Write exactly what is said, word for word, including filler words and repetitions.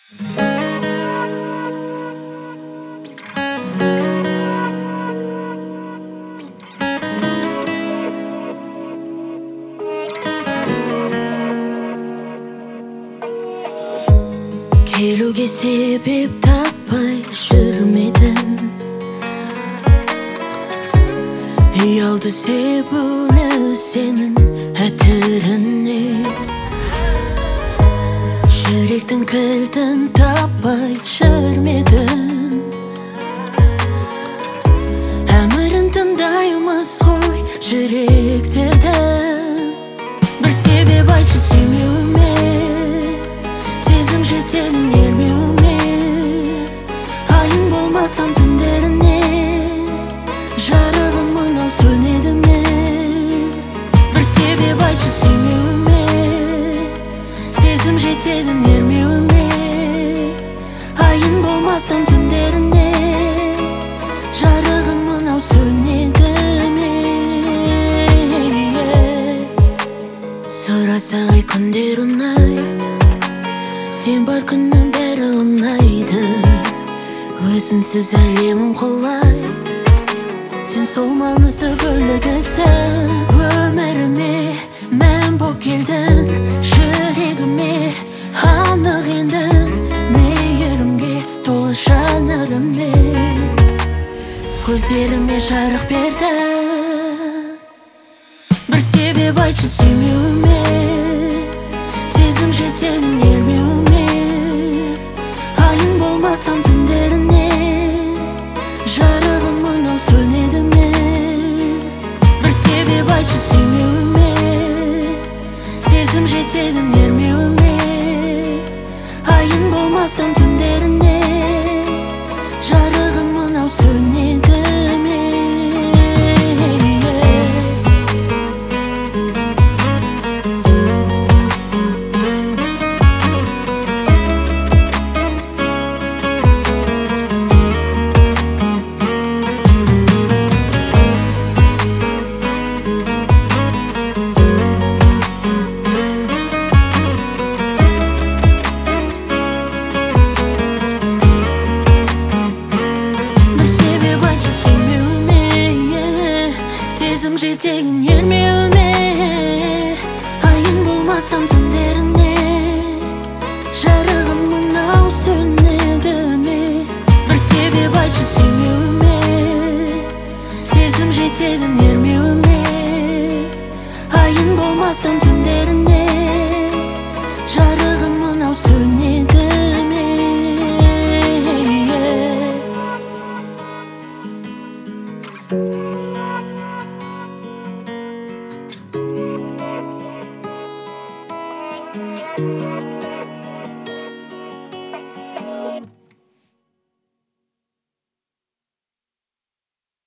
Келуге себеп таппай жүрмедім. Ұялды себулі сенің әтіріне. Жүректің кілтін таппай жүрмедім. Әмірін тыңдаймыз ғой жүректердің. Бір себеп айтшы сүймеуіме, сезім жетегін ермеуіме. Айың болмасам түндеріне, жарығым мынау сөнеді ме? Бір себеп айтшы сүймеуіме, сезім жетегін ермеуіме. Айың болмасам түндеріне, жарығым мынау сөнеді ме? Сұрасақ ай күндер ұнайды, сен бар күннің бәрі ұнайды. Өзіңсіз әлемім құлайды, сен сол маңызды бөлігісің. Өміріме мән боп келдің, жүрегіме анық ендің. Мейірімге толы жанарымен көздеріме жарық бердің. Бір себеп айтшы сүймеуіме, сезім жетегін ермеуіме. Айың болмасам түндеріне, жарығым мынау сөнеді ме? Бір себеп айтшы сүймеуіме, сезім жетегін ермеуіме. Айың болмасам